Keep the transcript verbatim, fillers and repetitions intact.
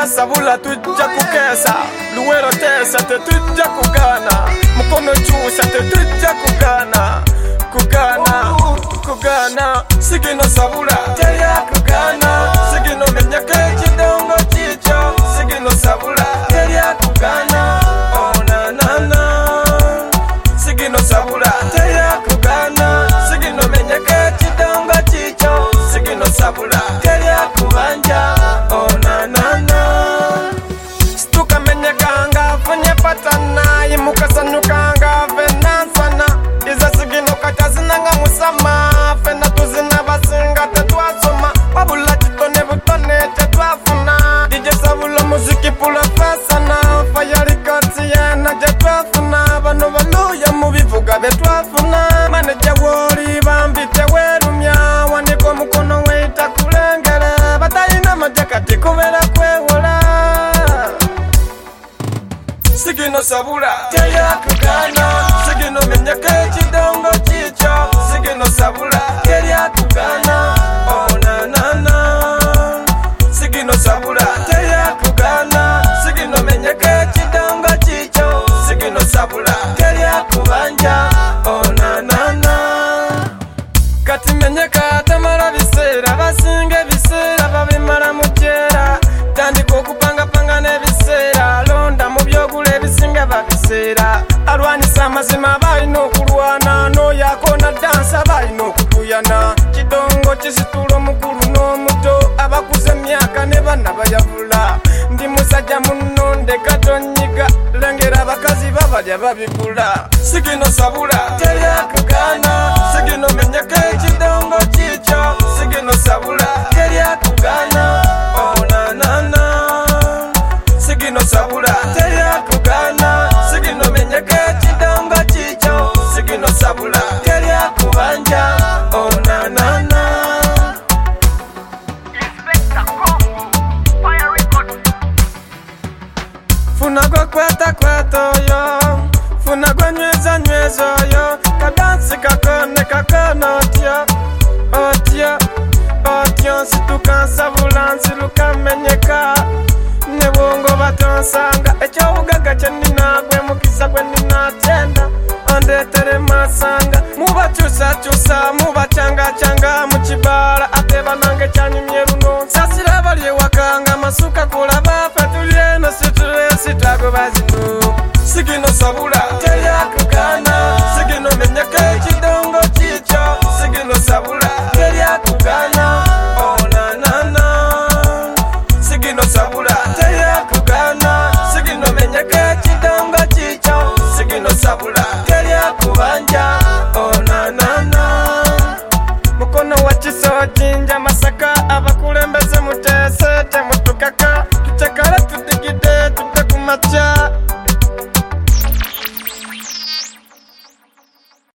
sabula tujja kukesa luwero tesa tetujja kugana mukono chusa tetujja kugana kugana kugana sigino sabula teya kugana sigino menyaka ekidongo chicho sigino sabula teya kugana oh na na na sigino sabula teya kugana sigino menyaka ekidongo chicho sigino sabula teya kubanja oh na na na stuka menyakanga funye patana imukasanukanga venansana iza sigino katazinanga musama fena tuzina basinga tetwasoma wabula chitone butone tetwafuna dj sabula muziki pula fasana fayarikati yena tetwafuna bano baluya mubivuga betwafuna maneja wori bambite werumya waniko mukono weita kulengere batayina majakati kubera kwewola sigino sabula teya kugana sigino menyaka ekidongo chicho sigino sabula teya kugana oh na na na sigino sabula teya kugana sigino menyaka ekidongo chicho sigino sabula teya kubanja oh na na na kati menyaka tamara bisera basinge bisera babimara mujera tandika okupanga panga nebisera londa mu byogula ebisinga babisera alwanisa amazima balina okulwana noyakona dansa balina okutuyana kidongo kisitula omukulu n'omuto abakuza emyaka ne bana bayavula ndi musajja muno ndeka tonyiga lengera abakazi babalya babigula sigino sabula teya kugana sigino menyaka ekidongo chicho sigino sabula teya kugana oh na na na sigino sabula teya kugana sigino menyaka ekidongo chicho sigino sabula teya kubanja oh na na na funa kwa kweta kweta yo funa kwa nyweza nyweza yo kadansi kakone kakone otya otya otya situkansabula nsiluka menyeka ne bongo batonsanga ekyawugaga kye ninagwe mukisa gwe ninatenda ondetere masanga muba